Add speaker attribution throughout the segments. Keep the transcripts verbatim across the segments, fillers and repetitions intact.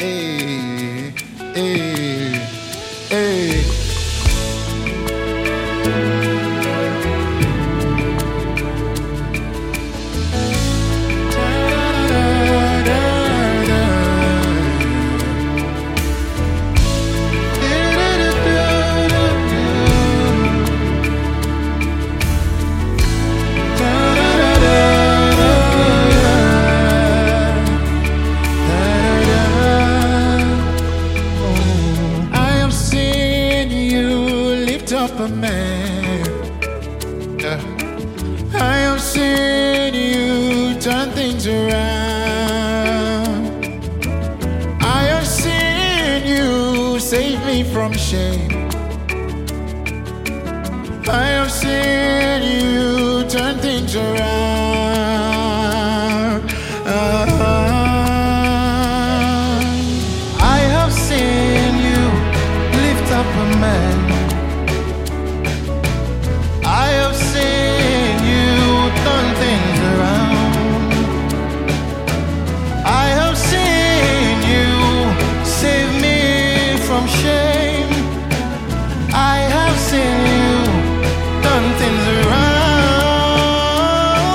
Speaker 1: Hey, hey, hey. Up a man, yeah. I have seen you turn things around. I have seen you save me from shame. I have seen you turn things around. Uh, I have seen you lift up a man. I have seen you turn things around. I have seen you save me from shame. I have seen you turn things around.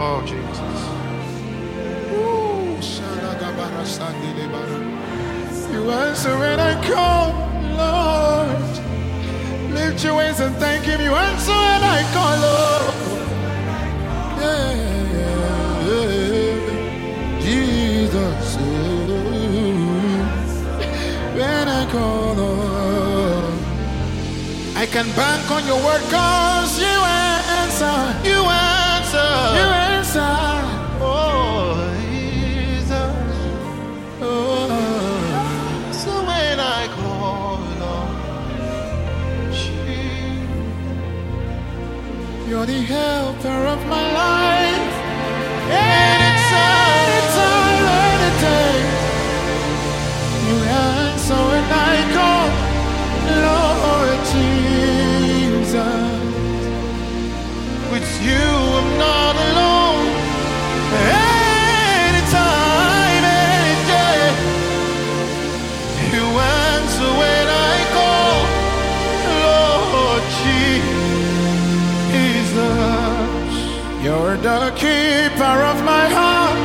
Speaker 1: Oh, Jesus.
Speaker 2: Ooh, shalagabara sandelebara. You answer when I call, Lord. Lift your hands and thank Him. You answer when I call, Lord. Yeah, yeah, yeah. Jesus. When I call, Lord. I can bank on your word, cause you answer. You answer. You answer.
Speaker 1: Oh, Jesus.
Speaker 2: Oh.
Speaker 1: So when I call on Jesus,
Speaker 2: You're the helper of my life.
Speaker 1: anytime,
Speaker 2: Anytime, any day. You answer when I call, Lord Jesus.
Speaker 1: with you I'm not alone. Anytime, any day, you answer when I call, Lord Jesus.
Speaker 2: You're the keeper of my heart.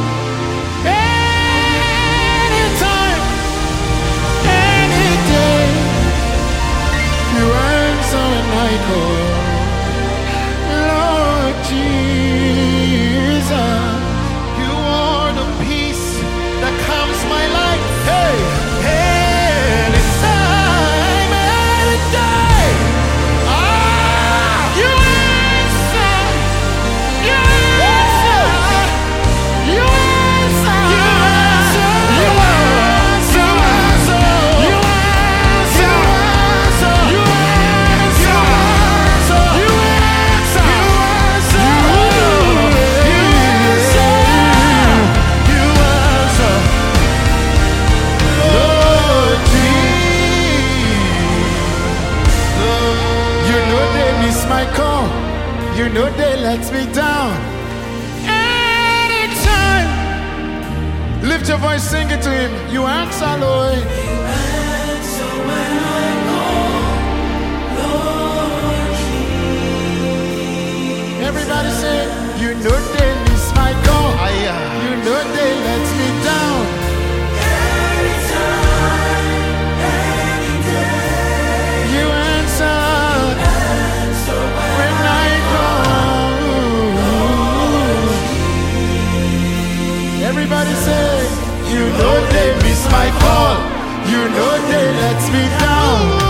Speaker 2: Anytime, any day. You answer when I call, Lord Jesus.
Speaker 1: You are the peace that calms my life. Hey, anytime, any day. Ah,
Speaker 2: You answer. You answer. You answer.
Speaker 1: You answer.
Speaker 2: You answer.
Speaker 1: You answer.
Speaker 2: You answer.
Speaker 1: You
Speaker 2: You
Speaker 1: answer.
Speaker 2: answer.
Speaker 1: You answer.
Speaker 2: You answer.
Speaker 1: You answer. You answer. Lord Jesus.
Speaker 2: You know they miss my call. You know they let me down. Anytime. Lift your voice, sing it to Him. You answer, Lord. Everybody say, you know they miss my call.
Speaker 1: Aye, aye.
Speaker 2: You know they let me down. You answer when I call. Everybody say, you know they miss my call. You know they let me down.